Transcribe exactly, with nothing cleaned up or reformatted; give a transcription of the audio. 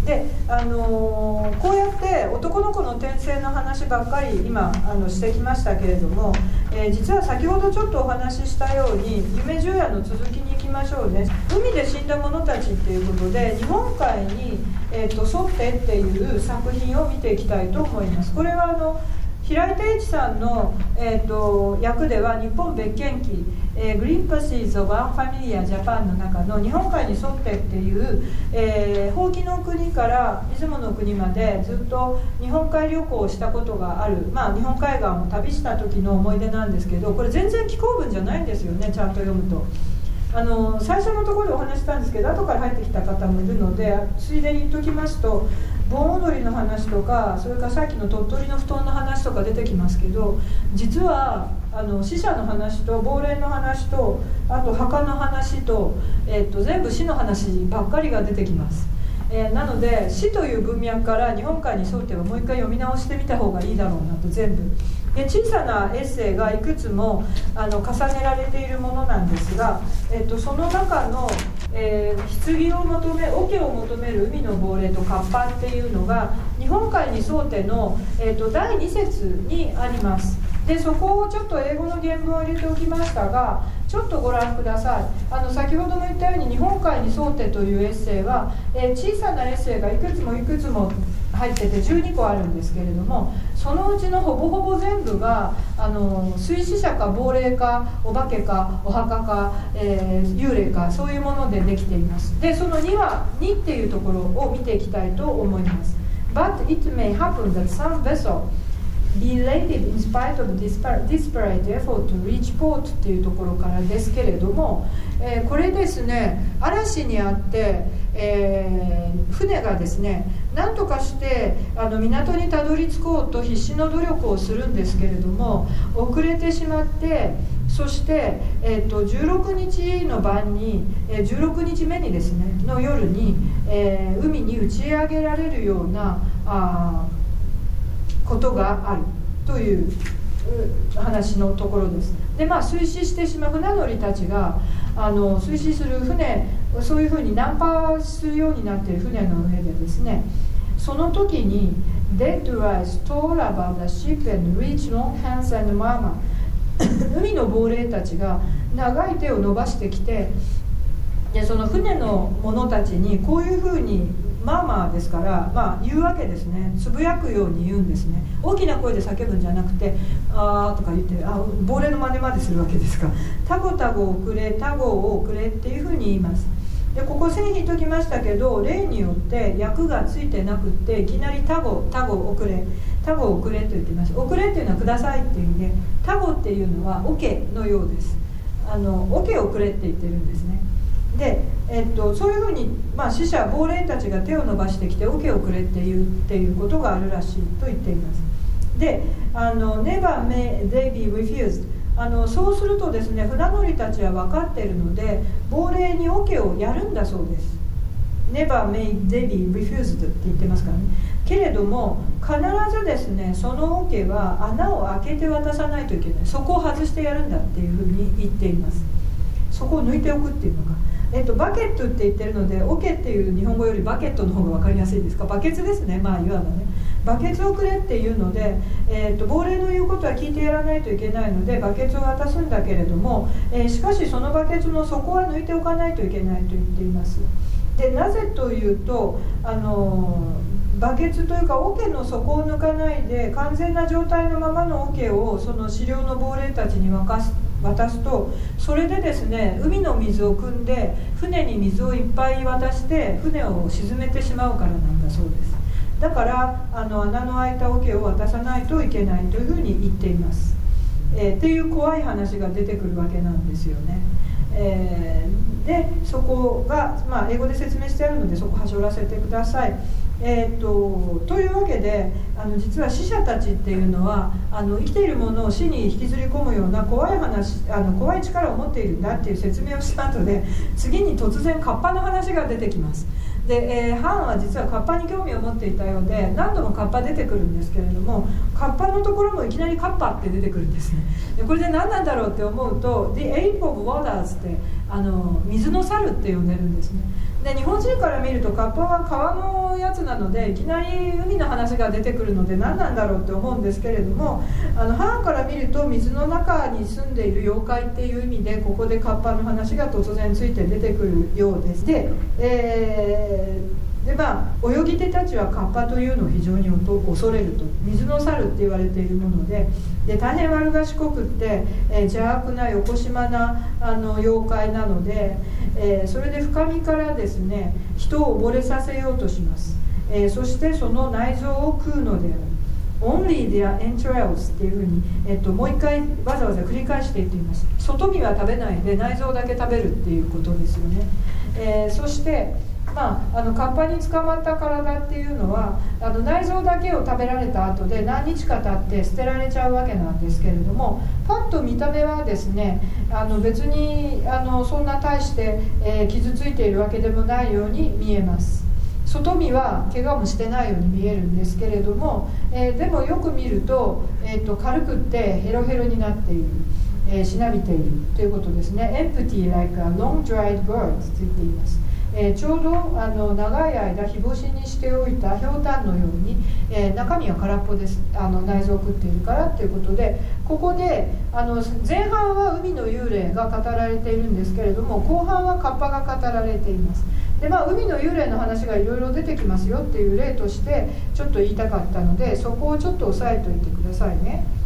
で、あのー、こうやって男の子の転生の話ばっかり今あのしてきましたけれども、えー、実は先ほどちょっとお話ししたように夢十夜の続きに行きましょうね。海で死んだ者たちっていうことで日本海に、えー、と沿ってっていう作品を見ていきたいと思います。これはあの平井定一さんの、えー、と役では日本別件記、えー、グリーンパシーズ・オブ・アン・ファミリア・ジャパンの中の日本海に沿ってっていう、えー、ほうきの国から出雲の国までずっと日本海旅行をしたことがある、まあ、日本海岸を旅した時の思い出なんですけど、これ全然紀行文じゃないんですよね。ちゃんと読むとあの最初のところでお話したんですけど、後から入ってきた方もいるのでついでに言っときますと、盆踊りの話とか、それからさっきの鳥取の布団の話とか出てきますけど、実はあの死者の話と亡霊の話と、あと墓の話と、えー、と全部死の話ばっかりが出てきます。えー、なので死という文脈から日本海に沿ってはもう一回読み直してみた方がいいだろうなと。全部で小さなエッセイがいくつもあの重ねられているものなんですが、えー、とその中のえー、棺を求め桶を求める海の亡霊とカッパっていうのが日本海に沿っての、えー、とだいに節にあります。でそこをちょっと英語の原文を入れておきましたが、ちょっとご覧ください。あの先ほども言ったように日本海に沿ってというエッセイは、えー、小さなエッセイがいくつもいくつも入っててじゅうにこあるんですけれども、そのうちのほぼほぼ全部があの水死者か亡霊かお化けかお墓か、えー、幽霊かそういうものでできています。でそのにはにっていうところを見ていきたいと思います。 But it may happen that some vessel be landed in spite of desperate effort to reach port っていうところからですけれども、えー、これですね、嵐にあって、えー、船がですね何とかしてあの港にたどり着こうと必死の努力をするんですけれども、遅れてしまって、そして、えー、とじゅうろくにちの晩に、えー、じゅうろくにちめにですねの夜に、えー、海に打ち上げられるようなあことがあるという話のところです。でまあ水死してしまう船乗りたちがあの水死する船、そういうふうに難破するようになっている船の上でですね、その時に Dead rise tall above the ship and reach long hands and murmur 海の亡霊たちが長い手を伸ばしてきて、でその船の者たちにこういうふうにマーマーですから、まあ、言うわけですね。つぶやくように言うんですね。大きな声で叫ぶんじゃなくて、あーとか言って、あ亡霊の真似までするわけですから、タゴタゴをくれ、タゴをくれっていうふうに言います。でここ線引いときましたけど、例によって訳がついてなくっていきなりタゴ、タゴをくれ、タゴをくれと言ってます。おくれっていうのはくださいっていう意味で、タゴっていうのはオケのようです。あのオケをくれって言ってるんですね。で、えっと、そういうふうに、まあ、死者亡霊たちが手を伸ばしてきてオケをくれっていうっていうことがあるらしいと言っています。で、あの Never may they be refused、 あのそうするとですね、船乗りたちは分かっているので亡霊にオケをやるんだそうです。 Never may they be refused って言ってますからね。けれども必ずですね、そのオケは穴を開けて渡さないといけない。そこを外してやるんだっていうふうに言っています。そこを抜いておくっていうのが、えっと、バケットって言ってるので、オケっていう日本語よりバケットの方が分かりやすいですか。バケツですね、まあいわばね。バケツをくれっていうので、えっと、亡霊の言うことは聞いてやらないといけないのでバケツを渡すんだけれども、えー、しかしそのバケツの底は抜いておかないといけないと言っています。でなぜというと、あのバケツというか桶の底を抜かないで完全な状態のままの桶をその狩猟の亡霊たちに沸かす渡すと、それでですね海の水を汲んで船に水をいっぱい渡して船を沈めてしまうからなんだそうです。だからあの穴の開いた桶を渡さないといけないというふうに言っています、えー、っていう怖い話が出てくるわけなんですよね。えー、でそこが、まあ、英語で説明してあるのでそこはしょらせてください。えー、とというわけであの実は死者たちっていうのはあの生きているものを死に引きずり込むような怖い話、あの怖い力を持っているんだっていう説明をした後で、次に突然カッパの話が出てきます。で、えー、ハンは実はカッパに興味を持っていたようで何度もカッパ出てくるんですけれども、カッパのところもいきなりカッパって出てくるんですね。でこれで何なんだろうって思うと The Ape of Waters ってあの水の猿って呼んでるんですね。 で日本人から見るとカッパは川のやつなのでいきなり海の話が出てくるので何なんだろうって思うんですけれども、あの母から見ると水の中に住んでいる妖怪っていう意味でここでカッパの話が突然ついて出てくるようです。で、えーでまあ、泳ぎ手たちはカッパというのを非常に恐れると、水の猿って言われているもので、で大変悪賢くって、えー、邪悪なよこしまなあの妖怪なので、えー、それで深みからですね人を溺れさせようとします、えー、そしてその内臓を食うのである。 Only their entrails っていうふうに、えっと、もう一回わざわざ繰り返して言っています。外身は食べないで内臓だけ食べるっていうことですよね、えー、そしてまあ、あのカッパに捕まった体っていうのはあの内臓だけを食べられた後で何日か経って捨てられちゃうわけなんですけれども、パッと見た目はですねあの別にあのそんな大して、えー、傷ついているわけでもないように見えます。外見は怪我もしてないように見えるんですけれども、えー、でもよく見ると、えー、と軽くってヘロヘロになっている、えー、しなびているということですね。 Empty like a long dried gourd と言っています。えー、ちょうどあの長い間日干しにしておいたひょうたんのように、えー、中身は空っぽです。あの内臓を食っているからということで、ここであの前半は海の幽霊が語られているんですけれども、後半はカッパが語られています。で、まあ、海の幽霊の話がいろいろ出てきますよっていう例としてちょっと言いたかったので、そこをちょっと押さえておいてくださいね。